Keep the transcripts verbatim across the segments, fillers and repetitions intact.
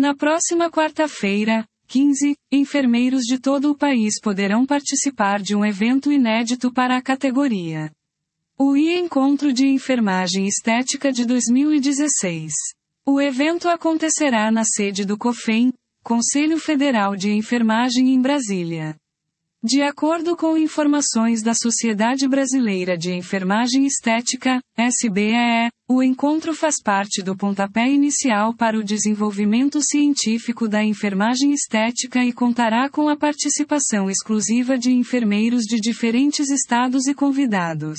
Na próxima quarta-feira, quinze, enfermeiros de todo o país poderão participar de um evento inédito para a categoria. O I Encontro de Enfermagem Estética de dois mil e dezesseis. O evento acontecerá na sede do COFEN, Conselho Federal de Enfermagem em Brasília. De acordo com informações da Sociedade Brasileira de Enfermagem Estética, S B E E, o encontro faz parte do pontapé inicial para o desenvolvimento científico da enfermagem estética e contará com a participação exclusiva de enfermeiros de diferentes estados e convidados.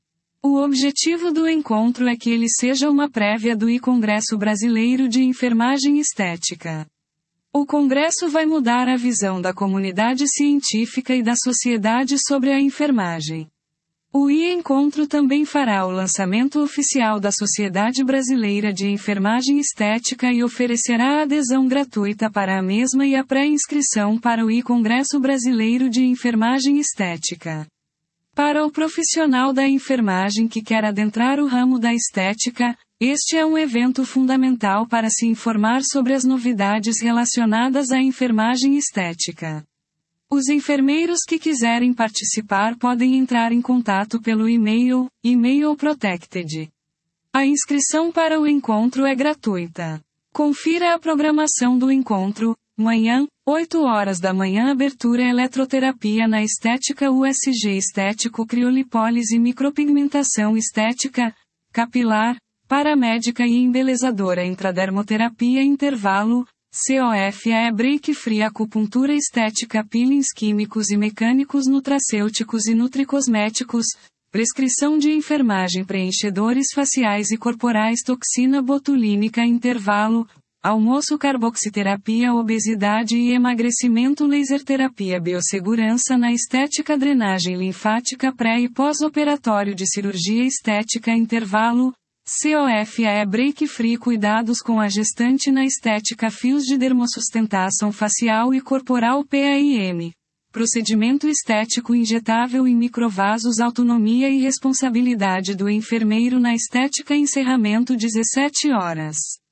O objetivo do encontro é que ele seja uma prévia do I Congresso Brasileiro de Enfermagem Estética. O congresso vai mudar a visão da comunidade científica e da sociedade sobre a enfermagem. O I Encontro também fará o lançamento oficial da Sociedade Brasileira de Enfermagem Estética e oferecerá adesão gratuita para a mesma e a pré-inscrição para o I Congresso Brasileiro de Enfermagem Estética. Para o profissional da enfermagem que quer adentrar o ramo da estética, este é um evento fundamental para se informar sobre as novidades relacionadas à enfermagem estética. Os enfermeiros que quiserem participar podem entrar em contato pelo e-mail, e-mail protected. A inscrição para o encontro é gratuita. Confira a programação do encontro. Manhã, oito horas da manhã, abertura eletroterapia na estética U S G estético, criolipólise, micropigmentação estética, capilar, paramédica e embelezadora, intradermoterapia, intervalo, C O F A E, break free, acupuntura estética, peelings químicos e mecânicos, nutracêuticos e nutricosméticos, prescrição de enfermagem, preenchedores faciais e corporais, toxina botulínica, intervalo, almoço, carboxiterapia, obesidade e emagrecimento, laserterapia, biossegurança na estética, drenagem linfática, pré e pós-operatório de cirurgia estética, intervalo, C O F A E, break free, cuidados com a gestante na estética, fios de dermossustentação facial e corporal, P A I M. Procedimento estético injetável em microvasos, autonomia e responsabilidade do enfermeiro na estética, encerramento dezessete horas.